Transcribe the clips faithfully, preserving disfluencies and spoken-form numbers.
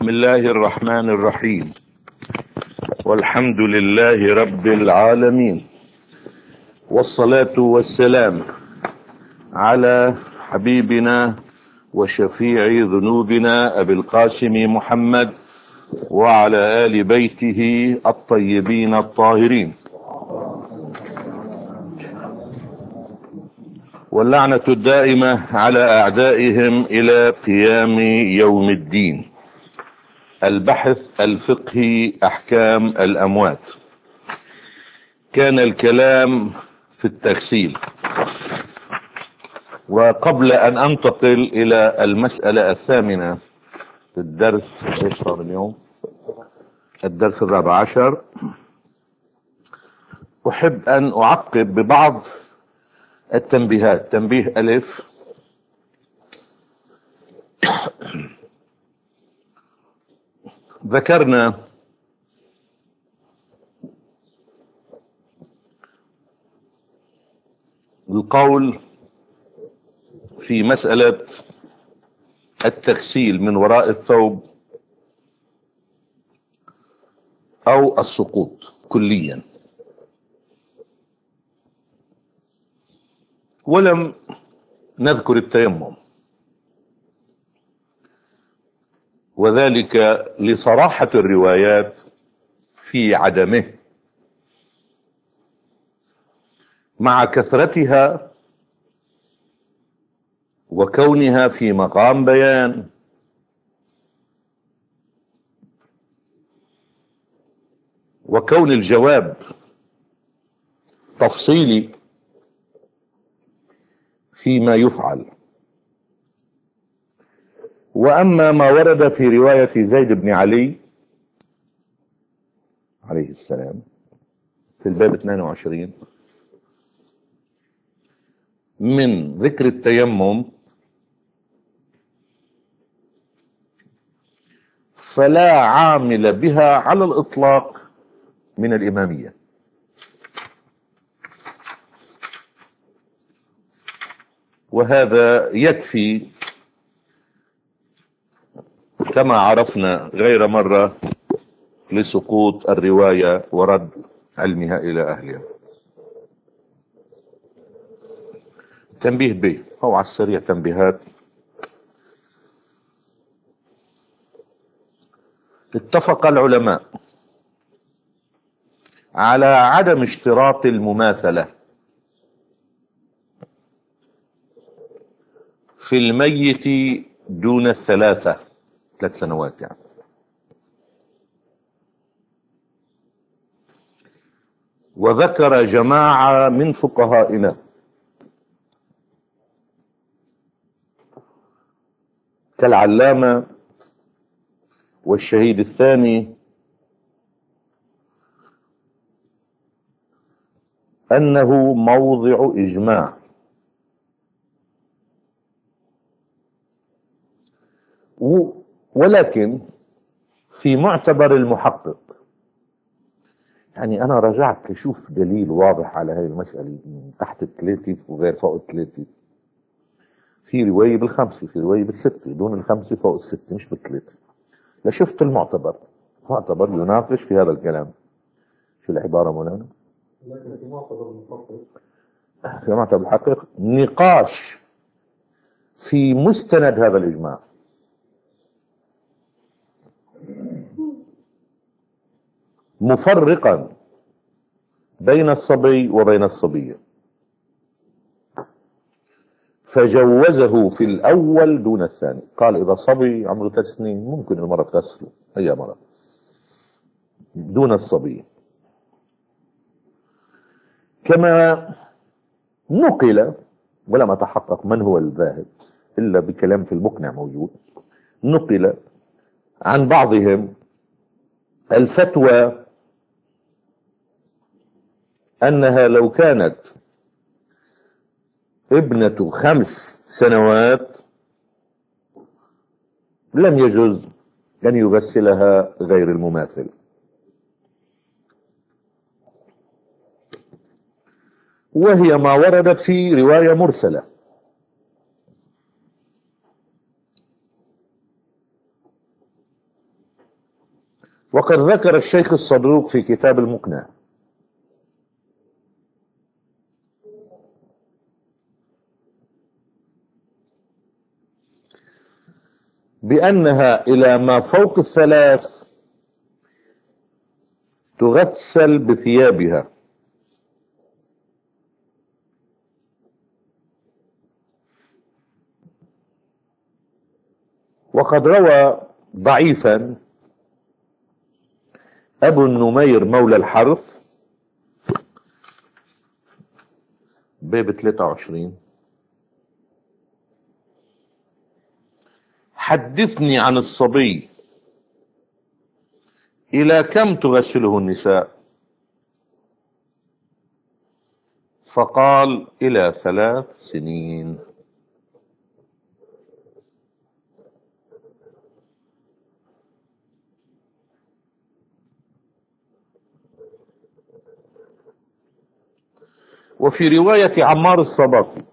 بسم الله الرحمن الرحيم. والحمد لله رب العالمين، والصلاة والسلام على حبيبنا وشفيع ذنوبنا أبي القاسم محمد وعلى آل بيته الطيبين الطاهرين، واللعنة الدائمة على أعدائهم إلى قيام يوم الدين. البحث الفقهي أحكام الأموات. كان الكلام في التغسيل، وقبل أن أنتقل إلى المسألة الثامنة في الدرس اليوم الدرس الرابع عشر، أحب أن أعقب ببعض التنبيهات. تنبيه ألف: ذكرنا القول في مسألة التغسيل من وراء الثوب أو السقوط كليا، ولم نذكر التيمم، وذلك لصراحة الروايات في عدمه مع كثرتها وكونها في مقام بيان، وكون الجواب تفصيلي فيما يفعل. وأما ما ورد في رواية زيد بن علي عليه السلام في الباب اثنين وعشرين من ذكر التيمم، فلا عامل بها على الإطلاق من الإمامية، وهذا يكفي كما عرفنا غير مرة لسقوط الرواية ورد علمها إلى أهلها. تنبيه ب أو على السريع تنبيهات. اتفق العلماء على عدم اشتراط المماثلة في الميت دون الثلاثة ثلاث سنوات يعني. وذكر جماعة من فقهائنا كالعلامة والشهيد الثاني أنه موضع إجماع، ولكن في معتبر المحقق، يعني أنا رجعت لشوف دليل واضح على هذه المسألة من تحت الثلاثة وغير فوق الثلاثة. في رواية بالخمسة، في رواية بالستة، دون الخمسة فوق الستة مش بالثلاثة. لشفت المعتبر، معتبر يناقش في هذا الكلام. شو العبارة مولانا؟ لكن في معتبر المحقق في معتبر المحقق نقاش في مستند هذا الإجماع، مفرقا بين الصبي وبين الصبية، فجوزه في الأول دون الثاني. قال إذا صبي عمره ثلاث سنين ممكن المرأة تغسله، أي مرأة، دون الصبي. كما نقل، ولم أتحقق من هو الذاهب إلا بكلام في المقنع موجود، نقل عن بعضهم الفتوى أنها لو كانت ابنة خمس سنوات لم يجوز أن يغسلها غير المماثل. وهي ما وردت في رواية مرسلة، وقد ذكر الشيخ الصدوق في كتاب المقنع بأنها إلى ما فوق الثلاث تغسل بثيابها، وقد روى ضعيفا أبو النمير مولى الحرث باب ثلاثة وعشرين: حدثني عن الصبي إلى كم تغسله النساء؟ فقال: إلى ثلاث سنين. وفي رواية عمار الصباطي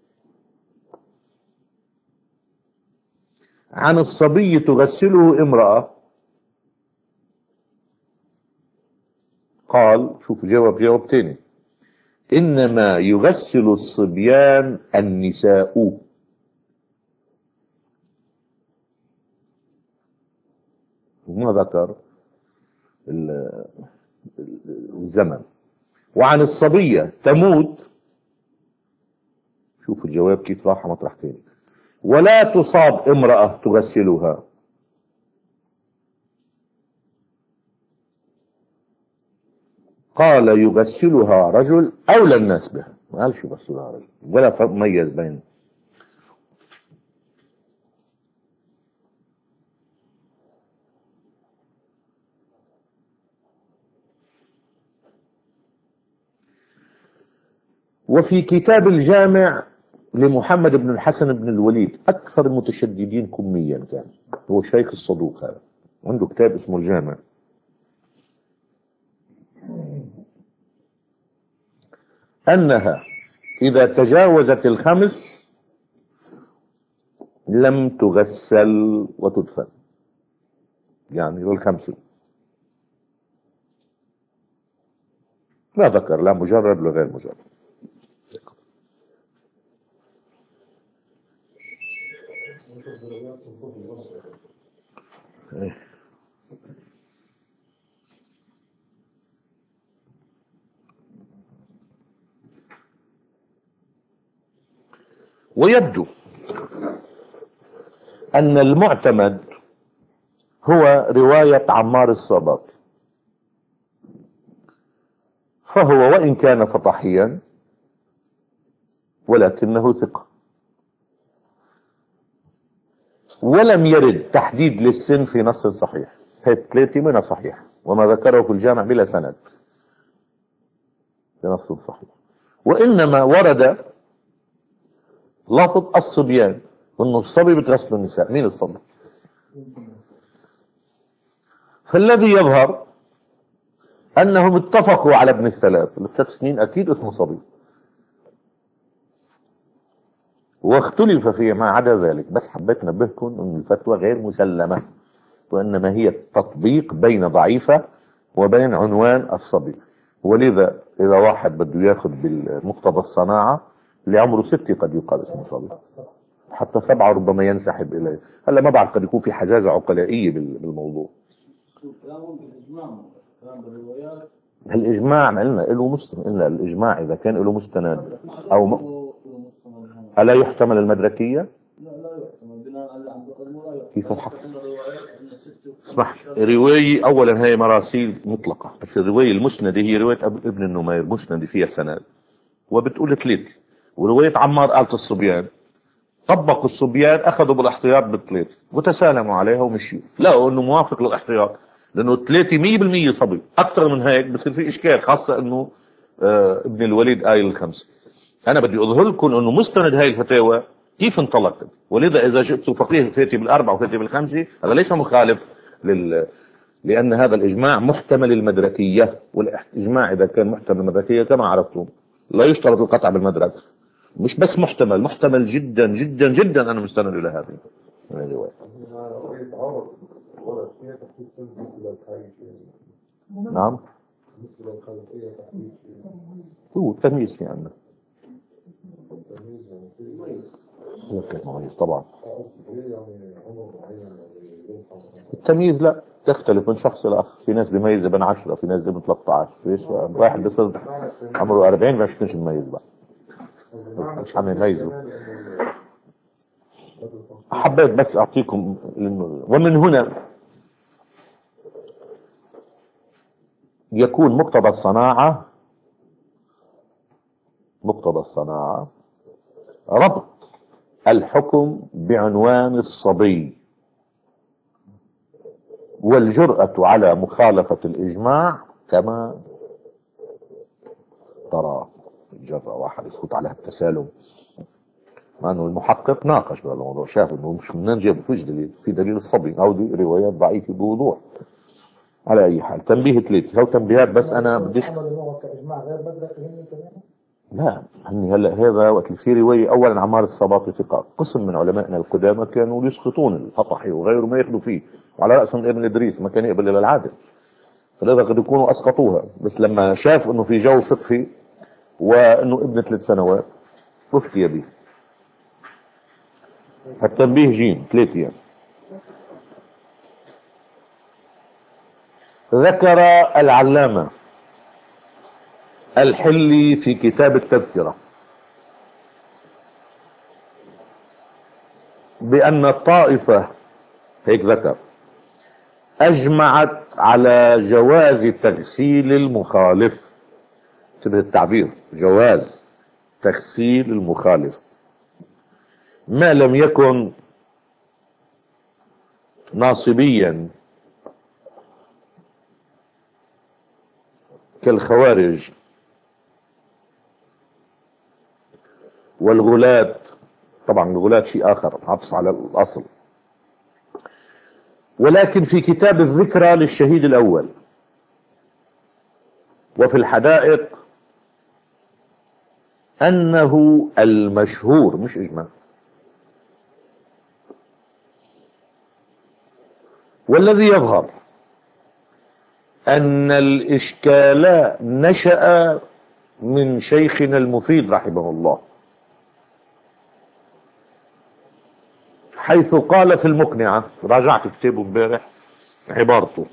عن الصبي تغسله امرأة، قال، شوف جواب جواب تاني: إنما يغسل الصبيان النساء. وما ذكر الزمن. وعن الصبية تموت، شوف الجواب كيف راح مطرح تاني: ولا تصاب امرأة تغسلها. قال: يغسلها رجل أولى الناس بها. ما قالش يغسلها رجل، ولا فرق ميز بين. وفي كتاب الجامع لمحمد بن الحسن بن الوليد، أكثر المتشددين كميا كان، هو شيخ الصدوق هذا، عنده كتاب اسمه الجامع، أنها إذا تجاوزت الخمس لم تغسل وتدفن، يعني للخمسة، لا ذكر لا مجرد ولا غير مجرد. ويبدو أن المعتمد هو رواية عمار الصباطي، فهو وإن كان فطحيا ولكنه ثقة، ولم يرد تحديد للسن في نص صحيح، هي ثلاثة منها صحيح، وما ذكره في الجامع بلا سند في نص صحيح، وإنما ورد لفظ الصبيان، انه الصبي بتغسل النساء. مين الصبي؟ فالذي يظهر انهم اتفقوا على ابن الثلاث، الثلاث سنين اكيد اسمه صبي، واختلف فيه ما عدا ذلك. بس حبيت نبهكم ان الفتوى غير مسلمة، وانما هي تطبيق بين ضعيفة وبين عنوان الصبي. ولذا اذا واحد بده ياخذ بالمقتضى الصناعة اللي عمره ستة قد يقال اسمه صبي، حتى سبعة ربما ينسحب إليه. هلا ما بعرف، قد يكون في حزازة عقلائية بالموضوع. الإجماع ما قلنا له مستند، قلنا الإجماع إذا كان له مستند أو م... ألا يحتمل المدركية؟ لا لا يحتمل بناء على كيف الحق؟ اسمح، رواية أولا هي مراسيل مطلقة، بس الرواية المسندة هي رواية ابن النمير مسندة فيها سند وبتقول ثلاث، ورواية عمار قالت الصبيان، طبقوا الصبيان أخذوا بالاحتياط بالثلاث وتسالموا عليها ومشيوا، لقوا إنه موافق للاحتياط، لأنه ثلاثة مية بالمية صبي. أكثر من هيك بصير في إشكال، خاصة إنه آه ابن الوليد قايل الخمسة. أنا بدي أظهر لكم إنه مستند هاي الفتاوى كيف انطلقت، ولذا إذا جئتوا فقيه ثلاثة بالأربعة وثلاثة بالخمسة هذا ليس مخالف لل لأن هذا الإجماع محتمل المدركية، والإجماع إذا كان محتمل المدركية كما عرفتم لا يشترط القطع بالمدرك، مش بس محتمل، محتمل جدا جدا جدا. أنا مستند إلى هذه الرواية. ورد فيها تحديد سن بالنسبة للحي شيء. نعم. بالنسبة للخلفية تحديد شيء. هو التمييز في عندنا. تمييز يعني في لك مميز طبعا. قصدي يعني عمر معين يعني يوم حمراء. التمييز لا تختلف من شخص لآخر، في ناس بيميز ابن عشرة، في ناس ابن ثلاثة عشر، في واحد بيصير عمره أربعين ما يشكلش يميز بقى، مش عم يميزه. حبيت بس أعطيكم، ومن هنا يكون مقتضى الصناعة مقتضى الصناعة ربط الحكم بعنوان الصبي والجرأة على مخالفة الإجماع كما ترى. الجرأة واحد يسكت على التسالم، مع أنه المحقق ناقش بهذا الموضوع، شاف أنه مش منين جاب، فيش دليل، في دليل الصبي أو دي روايات ضعيفة بوضوح. على أي حال تنبيه ثلاثة، هو تنبيهات بس أنا بديش. لا هني هلا هذا وقت اللي في روايه اولا عمار الصباطي ثقه، قسم من علمائنا القدامى كانوا يسقطون الفطحي وغيره ما ياخذوا فيه، وعلى راسهم ابن ادريس ما كان يقبل الى العادل، فلذا قد يكونوا اسقطوها، بس لما شاف انه في جو فقهي وانه ابن ثلاث سنوات افتي به. التنبيه جيم ثلاثة يعني. ذكر العلامة الحلي في كتاب التذكرة بأن الطائفة، هيك ذكر، أجمعت على جواز تغسيل المخالف. انتبه التعبير، جواز تغسيل المخالف ما لم يكن ناصبيا كالخوارج والغلاة. طبعا الغلاة شيء آخر عطف على الأصل. ولكن في كتاب الذكرى للشهيد الأول وفي الحدائق أنه المشهور، مش إجماع، والذي يظهر أن الإشكال نشأ من شيخنا المفيد رحمه الله، حيث قال في المقنعة، راجعت كتابه امبارح عبارته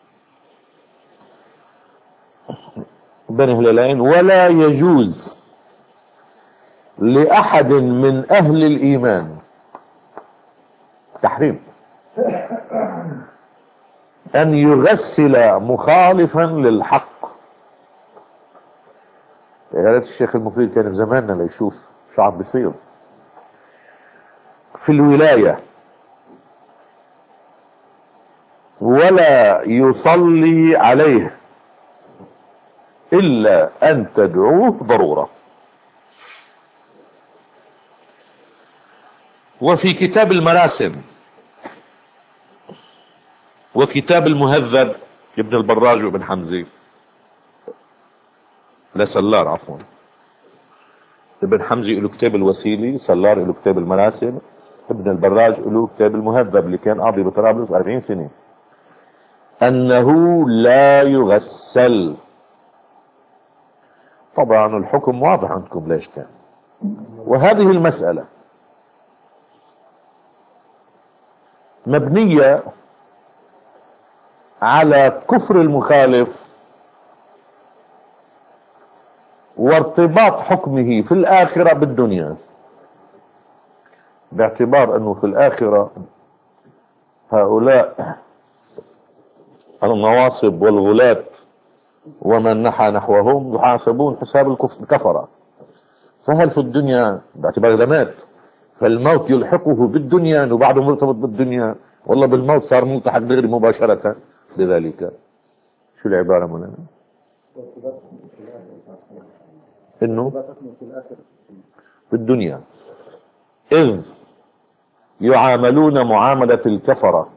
بين هلالين: ولا يجوز لأحد من أهل الإيمان، تحريم، أن يغسل مخالفا للحق. يا ريت الشيخ المفيد كان في زماننا ليشوف شو عم بيصير في الولاية، ولا يصلي عليه إلا أن تدعوه ضرورة. وفي كتاب المراسم وكتاب المهذب ابن البراج وابن حمزة، لا سلار عفوا، ابن حمزة له كتاب الوسيلي، سلار له كتاب المراسم، ابن البراج له كتاب المهذب اللي كان قاضي بطرابلس أربعين سنة، أنه لا يغسل. طبعا الحكم واضح عندكم ليش كان. وهذه المسألة مبنية على كفر المخالف وارتباط حكمه في الآخرة بالدنيا، باعتبار أنه في الآخرة هؤلاء النواصب والغلاة ومن نحى نحوهم يحاسبون حساب الكفرة. فهل في الدنيا باعتبار إذا مات فالموت يلحقه بالدنيا أنه بعده مرتبط بالدنيا، والله بالموت صار ملتحق دغري مباشرة بذلك؟ شو العبارة مولانا؟ انه بالدنيا اذ يعاملون معاملة الكفرة،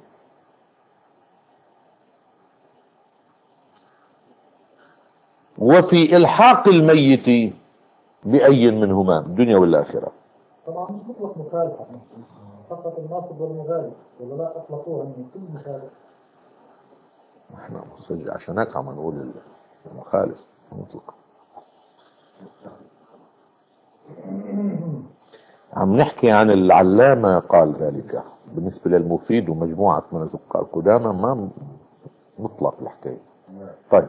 وفي الحاق الميت بأي منهما الدنيا والآخرة. طبعا مش مطلق مخالفة، فقط الناصب والمغالب، ولا لا أطلقوها من كل مخالف؟ احنا صدق عشان هيك عم نقول المخالف مطلق. عم نحكي عن العلامة قال ذلك. بالنسبة للمفيد ومجموعة من الزقاء القدامى ما مطلق الحكاية. طيب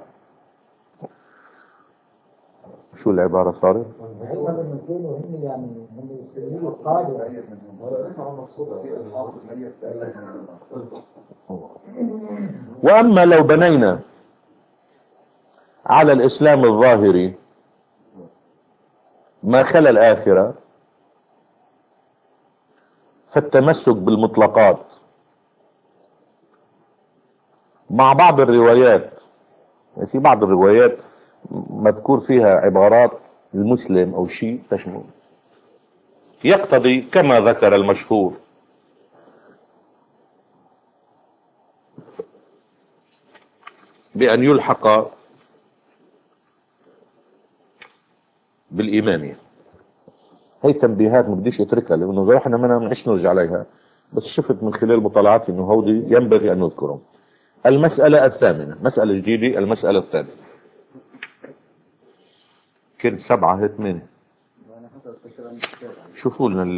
شو العبارة صارت؟ هم بالمكان وهم يعني هم السنين الصعبة. وأما لو بنينا على الإسلام الظاهري ما خلا الآخرة فالتمسك بالمطلقات مع بعض الروايات، في بعض الروايات مذكور فيها عبارات المسلم أو شيء تشمل، يقتضي كما ذكر المشهور بأن يلحق بالإيمانية. هي تنبيهات ما بديش اتركها لأنه إذا احنا ما نعيش نرجع عليها، بس شفت من خلال مطالعاتي إنه هودي ينبغي أن نذكرهم. المسألة الثامنة، مسألة جديدة، المسألة الثامنة. كنت سبعة هي ثمانية. شوفوا لنا